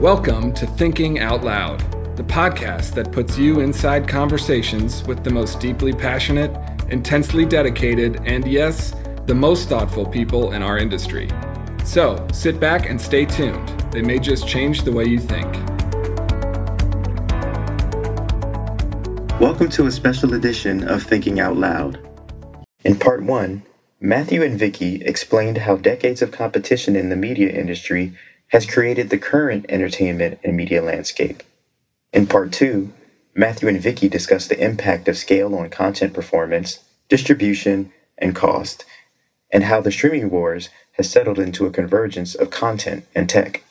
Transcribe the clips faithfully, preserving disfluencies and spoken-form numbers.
Welcome to Thinking Out Loud, the podcast that puts you inside conversations with the most deeply passionate, intensely dedicated, and yes, the most thoughtful people in our industry. So, sit back and stay tuned. They may just change the way you think. Welcome to a special edition of Thinking Out Loud. In part one, Matthew and Vicky explained how decades of competition in the media industry has created the current entertainment and media landscape. In part two, Matthew and Vicky discussed the impact of scale on content performance, distribution, and cost, and how the streaming wars has settled into a convergence of content and tech.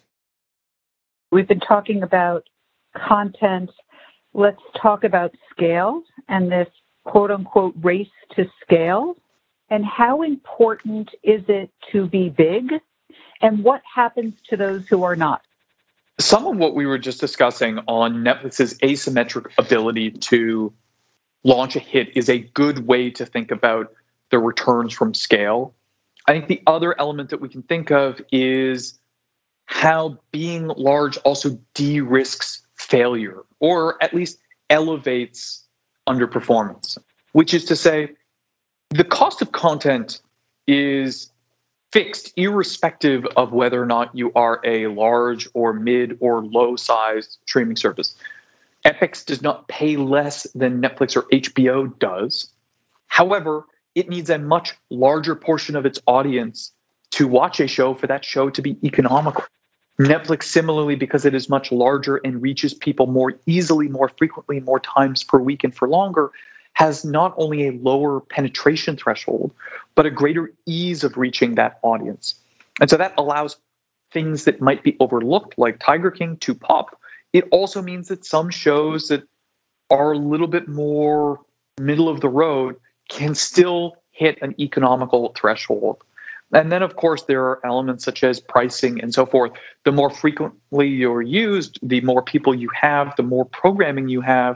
We've been talking about content. Let's talk about scale and this quote-unquote race to scale. And how important is it to be big? And what happens to those who are not? Some of what we were just discussing on Netflix's asymmetric ability to launch a hit is a good way to think about the returns from scale. I think the other element that we can think of is how being large also de-risks failure, or at least elevates underperformance, which is to say, the cost of content is fixed irrespective of whether or not you are a large or mid or low sized streaming service. Epix does not pay less than Netflix or H B O does. However, it needs a much larger portion of its audience to watch a show for that show to be economical. Netflix, similarly, because it is much larger and reaches people more easily, more frequently, more times per week and for longer, has not only a lower penetration threshold, but a greater ease of reaching that audience. And so that allows things that might be overlooked, like Tiger King, to pop. It also means that some shows that are a little bit more middle of the road can still hit an economical threshold. And then, of course, there are elements such as pricing and so forth. The more frequently you're used, the more people you have, the more programming you have,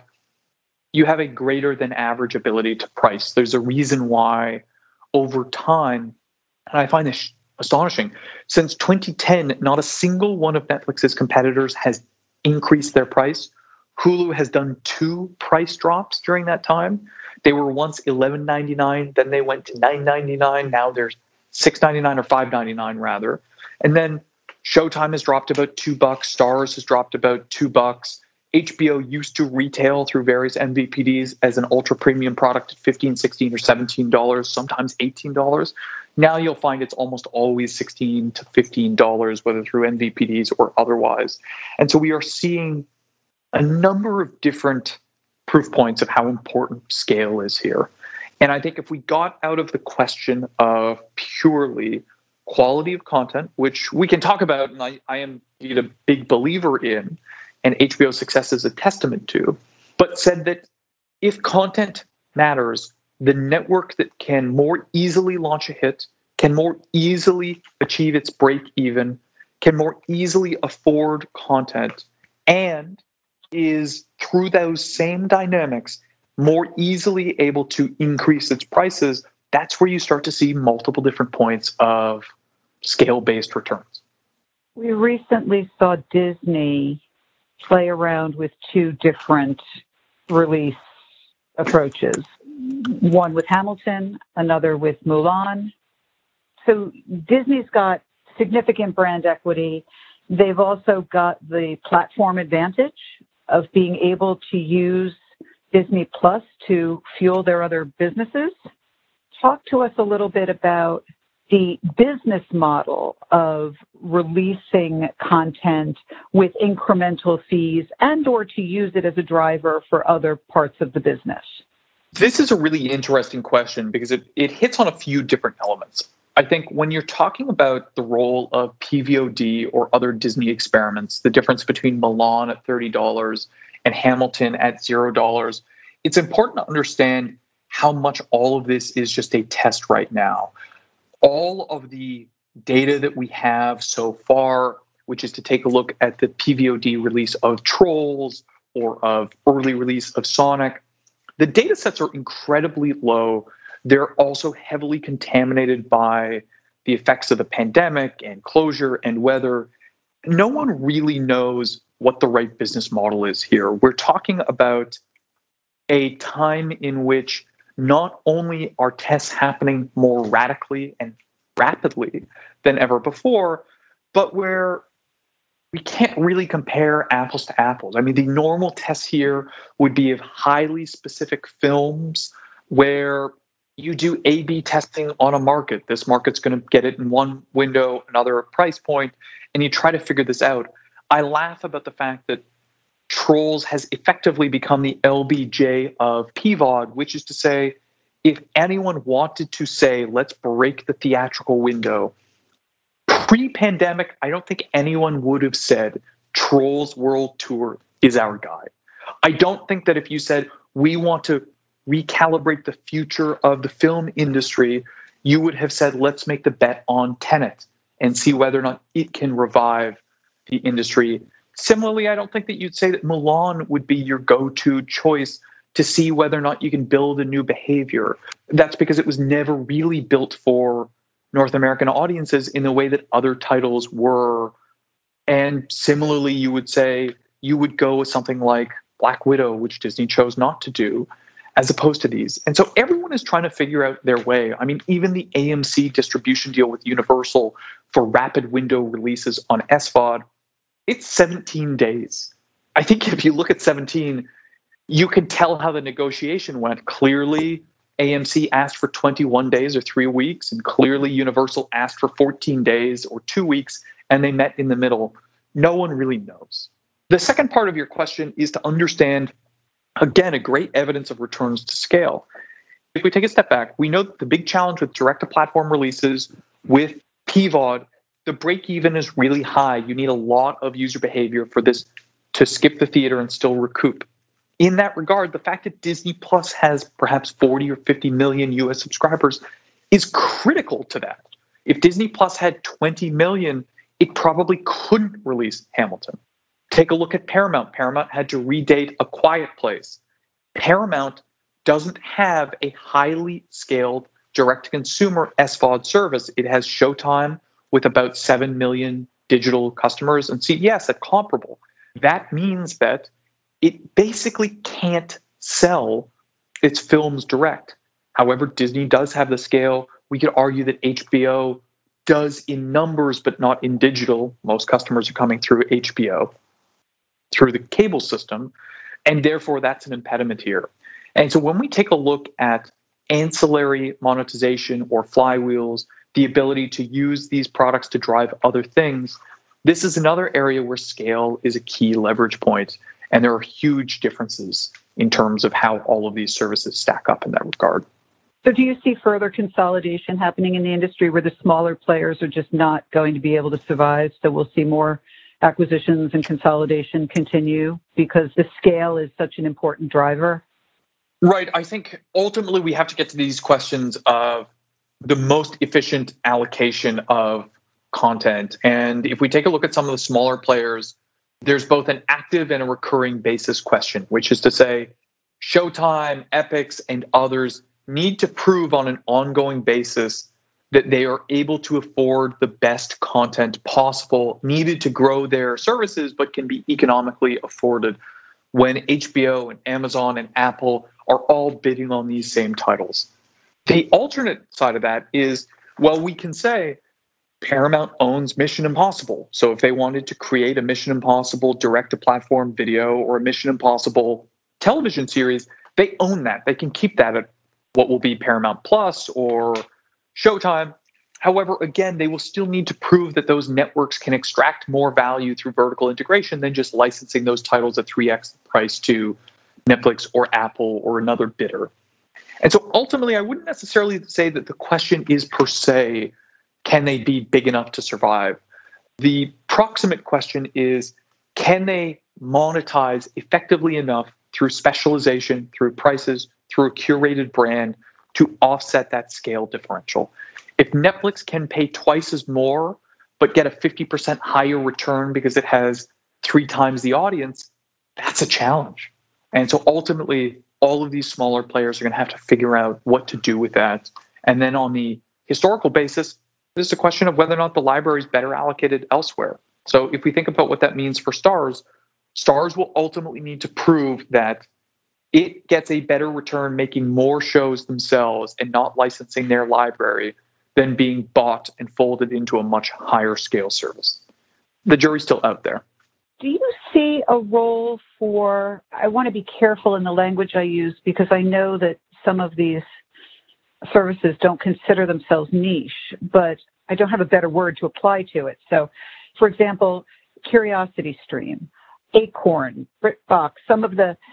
you have a greater than average ability to price. There's a reason why over time, and I find this astonishing, since twenty ten, not a single one of Netflix's competitors has increased their price. Hulu has done two price drops during that time. They were once eleven ninety-nine, then they went to nine ninety-nine, now they're six ninety-nine or five ninety-nine rather. And then Showtime has dropped about two bucks, Starz has dropped about two bucks. H B O used to retail through various M V P Ds as an ultra premium product at fifteen, sixteen, or seventeen dollars, sometimes eighteen dollars. Now you'll find it's almost always sixteen to fifteen dollars, whether through M V P Ds or otherwise. And so we are seeing a number of different proof points of how important scale is here. And I think if we got out of the question of purely quality of content, which we can talk about, and I, I am indeed a big believer in, and H B O's success is a testament to, but said that if content matters, the network that can more easily launch a hit, can more easily achieve its break even, can more easily afford content, and is through those same dynamics more easily able to increase its prices, that's where you start to see multiple different points of scale-based returns. We recently saw Disney play around with two different release approaches, one with Hamilton, another with Mulan. So Disney's got significant brand equity. They've also got the platform advantage of being able to use Disney Plus to fuel their other businesses. Talk to us a little bit about the business model of releasing content with incremental fees and or to use it as a driver for other parts of the business. This is a really interesting question because it, it hits on a few different elements. I think when you're talking about the role of P V O D or other Disney experiments, the difference between Mulan at thirty dollars and Hamilton at zero dollars, it's important to understand how much all of this is just a test right now. All of the data that we have so far, which is to take a look at the P V O D release of Trolls or of early release of Sonic, the data sets are incredibly low. They're also heavily contaminated by the effects of the pandemic and closure and weather. no one really knows what the right business model is here. We're talking about a time in which not only are tests happening more radically and rapidly than ever before, but where we can't really compare apples to apples. I mean, the normal tests here would be of highly specific films where you do A B testing on a market. This market's going to get it in one window, another price point, and you try to figure this out. I laugh about the fact that Trolls has effectively become the L B J of P V O D, which is to say, if anyone wanted to say, let's break the theatrical window, pre-pandemic, I don't think anyone would have said Trolls World Tour is our guy. I don't think that if you said, we want to recalibrate the future of the film industry, you would have said, let's make the bet on Tenet and see whether or not it can revive the industry. Similarly, I don't think that you'd say that Mulan would be your go-to choice to see whether or not you can build a new behavior. That's because it was never really built for North American audiences in the way that other titles were. And similarly, you would say you would go with something like Black Widow, which Disney chose not to do, as opposed to these. And so everyone is trying to figure out their way. I mean, even the A M C distribution deal with Universal for rapid window releases on S V O D, it's seventeen days. I think if you look at seventeen, you can tell how the negotiation went. Clearly, A M C asked for twenty-one days or three weeks, and clearly Universal asked for fourteen days or two weeks, and they met in the middle. No one really knows. The second part of your question is to understand, again, a great evidence of returns to scale. If we take a step back, we know that the big challenge with direct-to-platform releases with P V O D, the break-even is really high. You need a lot of user behavior for this to skip the theater and still recoup. In that regard, the fact that Disney Plus has perhaps forty or fifty million U S subscribers is critical to that. If Disney Plus had twenty million, it probably couldn't release Hamilton. Take a look at Paramount. Paramount had to redate A Quiet Place. Paramount doesn't have a highly scaled direct-to-consumer S V O D service. It has Showtime with about seven million digital customers and C B S at comparable. That means that it basically can't sell its films direct. However, Disney does have the scale. We could argue that H B O does in numbers, but not in digital. Most customers are coming through H B O, through the cable system, and therefore that's an impediment here. And so when we take a look at ancillary monetization or flywheels, the ability to use these products to drive other things, this is another area where scale is a key leverage point. And there are huge differences in terms of how all of these services stack up in that regard. So do you see further consolidation happening in the industry where the smaller players are just not going to be able to survive? So we'll see more acquisitions and consolidation continue because the scale is such an important driver? Right. I think ultimately we have to get to these questions of the most efficient allocation of content. And if we take a look at some of the smaller players, there's both an active and a recurring basis question, which is to say Showtime, Epix, and others need to prove on an ongoing basis that they are able to afford the best content possible needed to grow their services, but can be economically afforded when H B O and Amazon and Apple are all bidding on these same titles. The alternate side of that is, well, we can say Paramount owns Mission Impossible. So if they wanted to create a Mission Impossible direct-to-platform video or a Mission Impossible television series, they own that. They can keep that at what will be Paramount Plus or Showtime. However, again, they will still need to prove that those networks can extract more value through vertical integration than just licensing those titles at three x the price to Netflix or Apple or another bidder. And so ultimately, I wouldn't necessarily say that the question is per se, can they be big enough to survive? The proximate question is, can they monetize effectively enough through specialization, through prices, through a curated brand to offset that scale differential? If Netflix can pay twice as more, but get a fifty percent higher return because it has three times the audience, that's a challenge. And so ultimately, all of these smaller players are going to have to figure out what to do with that. And then on the historical basis, this is a question of whether or not the library is better allocated elsewhere. So if we think about what that means for Starz, Starz will ultimately need to prove that it gets a better return making more shows themselves and not licensing their library than being bought and folded into a much higher scale service. The jury's still out there. Do you see a role for, I want to be careful in the language I use because I know that some of these services don't consider themselves niche, but I don't have a better word to apply to it. So, for example, CuriosityStream, Acorn, BritBox, some of the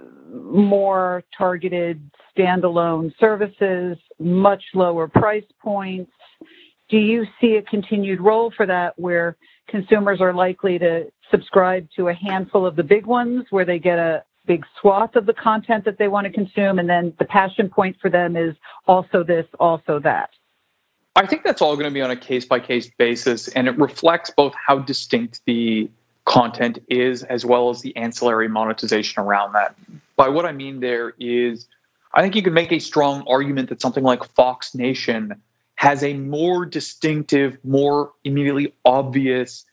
more targeted standalone services, much lower price points. Do you see a continued role for that where consumers are likely to subscribe to a handful of the big ones where they get a big swath of the content that they want to consume, and then the passion point for them is also this, also that? I think that's all going to be on a case-by-case basis, and it reflects both how distinct the content is as well as the ancillary monetization around that. By what I mean there is, I think you could make a strong argument that something like Fox Nation has a more distinctive, more immediately obvious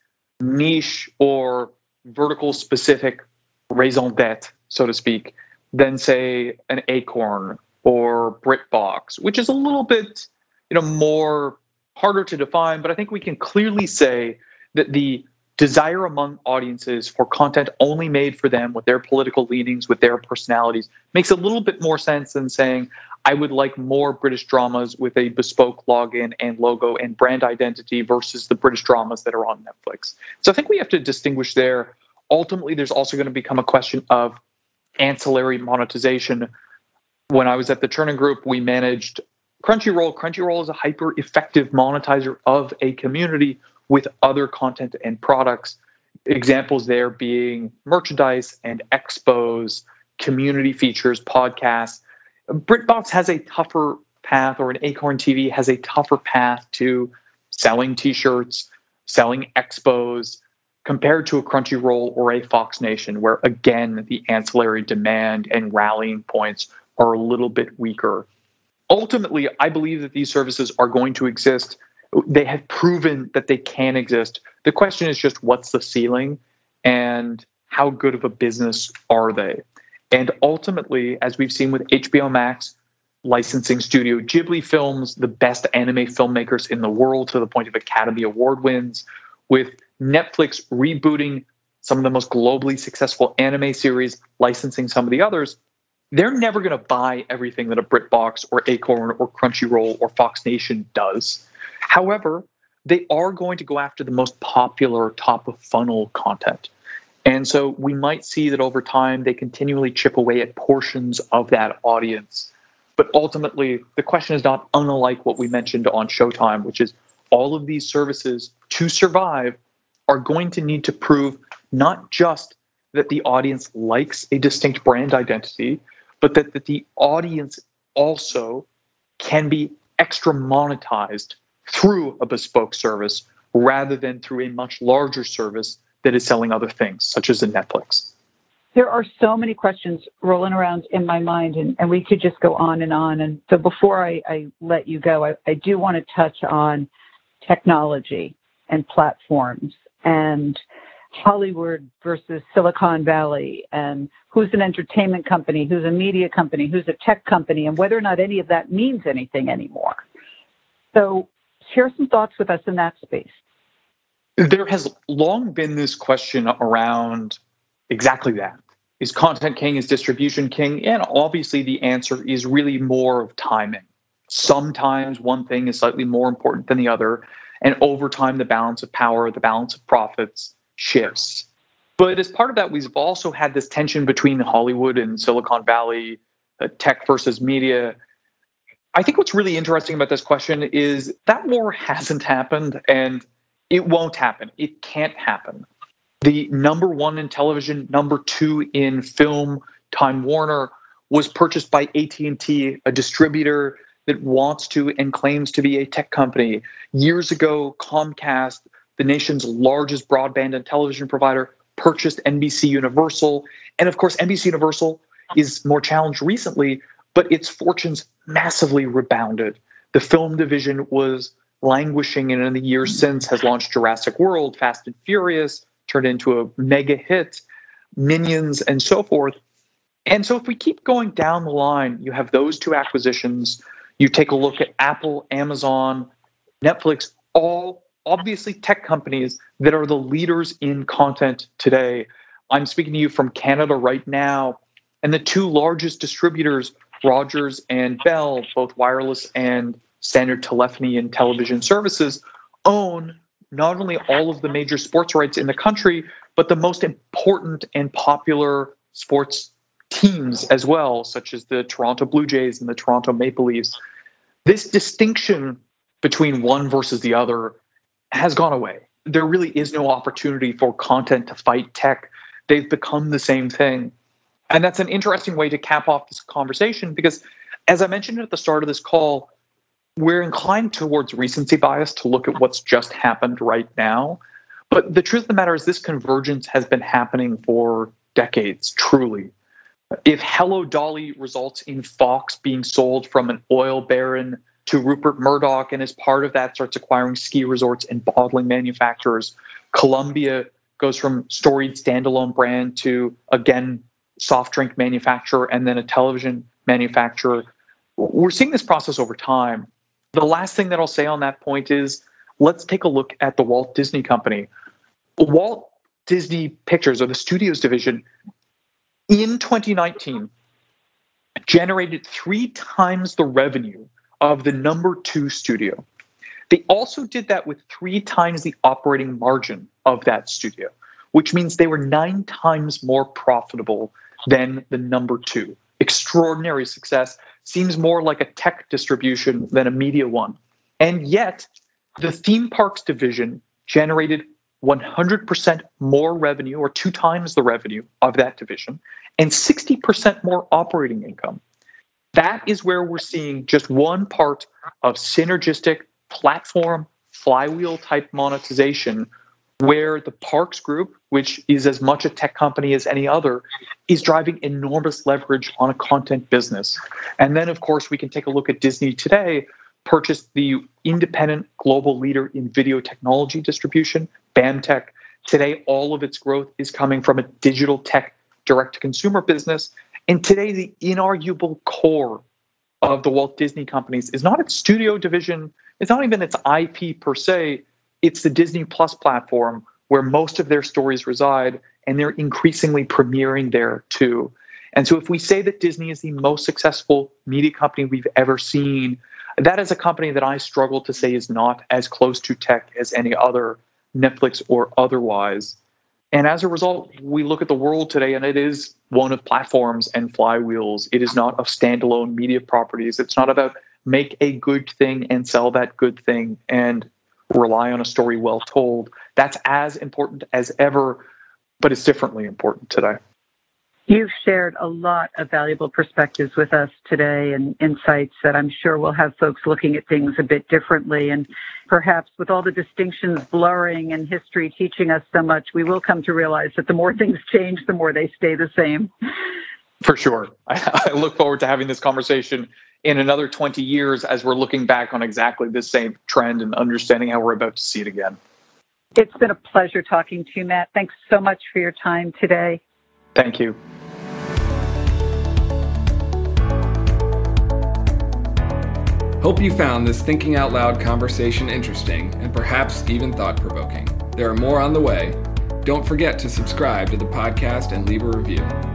niche or vertical specific raison d'etre, so to speak, than say an Acorn or BritBox, which is a little bit, you know, more harder to define. But I think we can clearly say that the desire among audiences for content only made for them with their political leanings, with their personalities, makes a little bit more sense than saying, I would like more British dramas with a bespoke login and logo and brand identity versus the British dramas that are on Netflix. So I think we have to distinguish there. Ultimately, there's also going to become a question of ancillary monetization. When I was at the Chernin Group, we managed Crunchyroll. Crunchyroll is a hyper-effective monetizer of a community with other content and products. Examples there being merchandise and expos, community features, podcasts. BritBox has a tougher path, or an Acorn T V has a tougher path to selling t-shirts, selling expos, compared to a Crunchyroll or a Fox Nation, where, again, the ancillary demand and rallying points are a little bit weaker. Ultimately, I believe that these services are going to exist. They have proven that they can exist. The question is just what's the ceiling and how good of a business are they? And ultimately, as we've seen with H B O Max licensing Studio Ghibli films, the best anime filmmakers in the world to the point of Academy Award wins, with Netflix rebooting some of the most globally successful anime series, licensing some of the others, they're never going to buy everything that a BritBox or Acorn or Crunchyroll or Fox Nation does. However, they are going to go after the most popular top of funnel content. And so we might see that over time they continually chip away at portions of that audience. But ultimately, the question is not unlike what we mentioned on Showtime, which is all of these services to survive are going to need to prove not just that the audience likes a distinct brand identity, but that, that the audience also can be extra monetized through a bespoke service rather than through a much larger service that is selling other things, such as a Netflix. There are so many questions rolling around in my mind, and, and we could just go on and on. And so before I, I let you go, I, I do want to touch on technology and platforms and Hollywood versus Silicon Valley, and who's an entertainment company, who's a media company, who's a tech company, and whether or not any of that means anything anymore. So share some thoughts with us in that space. There has long been this question around exactly that. Is content king? Is distribution king? And obviously the answer is really more of timing. Sometimes one thing is slightly more important than the other, and over time the balance of power, the balance of profits shifts. But as part of that, we've also had this tension between Hollywood and Silicon Valley, uh, tech versus media. I think what's really interesting about this question is that war hasn't happened, and it won't happen. It can't happen. The number one in television, number two in film, Time Warner, was purchased by A T and T, a distributor that wants to and claims to be a tech company. Years ago, Comcast, the nation's largest broadband and television provider, purchased N B C Universal. And of course, N B C Universal is more challenged recently, but its fortunes massively rebounded. The film division was languishing, and in the years since has launched Jurassic World, Fast and Furious, turned into a mega hit, Minions, and so forth. And so if we keep going down the line, you have those two acquisitions, you take a look at Apple, Amazon, Netflix, all obviously tech companies that are the leaders in content today. I'm speaking to you from Canada right now, and the two largest distributors, Rogers and Bell, both wireless and standard telephony and television services, own not only all of the major sports rights in the country, but the most important and popular sports teams as well, such as the Toronto Blue Jays and the Toronto Maple Leafs. This distinction between one versus the other has gone away. There really is no opportunity for content to fight tech. They've become the same thing. And that's an interesting way to cap off this conversation because, as I mentioned at the start of this call, we're inclined towards recency bias to look at what's just happened right now. But the truth of the matter is this convergence has been happening for decades, truly. If Hello Dolly results in Fox being sold from an oil baron to Rupert Murdoch, and as part of that starts acquiring ski resorts and bottling manufacturers, Columbia goes from storied standalone brand to, again, soft drink manufacturer and then a television manufacturer. We're seeing this process over time. The last thing that I'll say on that point is let's take a look at the Walt Disney Company. Walt Disney Pictures, or the studios division, in twenty nineteen generated three times the revenue of the number two studio. They also did that with three times the operating margin of that studio, which means they were nine times more profitable than the number two. Extraordinary success. Seems more like a tech distribution than a media one. And yet, the theme parks division generated one hundred percent more revenue, or two times the revenue of that division, and sixty percent more operating income. That is where we're seeing just one part of synergistic platform flywheel type monetization, where the Parks Group, which is as much a tech company as any other, is driving enormous leverage on a content business. And then, of course, we can take a look at Disney today, purchased the independent global leader in video technology distribution, BAMTech. Today, all of its growth is coming from a digital tech direct-to-consumer business. And today, the inarguable core of the Walt Disney Companies is not its studio division, it's not even its I P per se, it's the Disney Plus platform where most of their stories reside, and they're increasingly premiering there too. And so if we say that Disney is the most successful media company we've ever seen, that is a company that I struggle to say is not as close to tech as any other, Netflix or otherwise. And as a result, we look at the world today, and it is one of platforms and flywheels. It is not of standalone media properties. It's not about make a good thing and sell that good thing and rely on a story well told. That's as important as ever, but it's differently important today. You've shared a lot of valuable perspectives with us today and insights that I'm sure will have folks looking at things a bit differently. And perhaps with all the distinctions blurring and history teaching us so much, we will come to realize that the more things change, the more they stay the same. For sure. I, I look forward to having this conversation in another twenty years as we're looking back on exactly this same trend and understanding how we're about to see it again. It's been a pleasure talking to you, Matt. Thanks so much for your time today. Thank you. Hope you found this Thinking Out Loud conversation interesting and perhaps even thought-provoking. There are more on the way. Don't forget to subscribe to the podcast and leave a review.